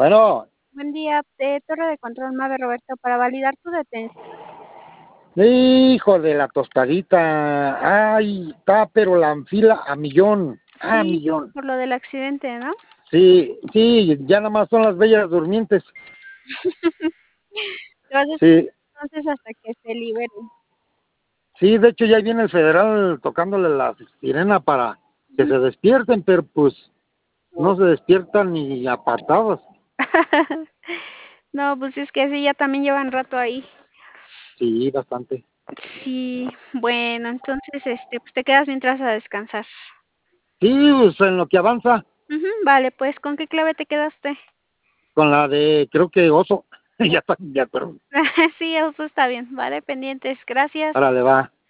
Bueno, Buen día, Torre de Control Mave Roberto, para validar tu detención. hijo de la tostadita, ay, está, pero la fila a millón, a Sí, millón. por lo del accidente, ¿no? Sí, sí, ya nada más son las bellas durmientes. Te vas a esperar Sí, entonces hasta que se libere. sí, de hecho ya viene el federal tocándole la sirena para que Ujú. se despierten, pero pues no se despiertan ni apartados. No, pues es que sí, ya también llevan rato ahí. Sí, bastante. Sí, bueno, entonces, pues te quedas mientras a descansar. Sí, pues en lo que avanza, Ujú, vale, pues, ¿con qué clave te quedaste? con la de, creo que oso, ya está, ya, pero, Sí, eso está bien, vale, pendientes, gracias. árale, va.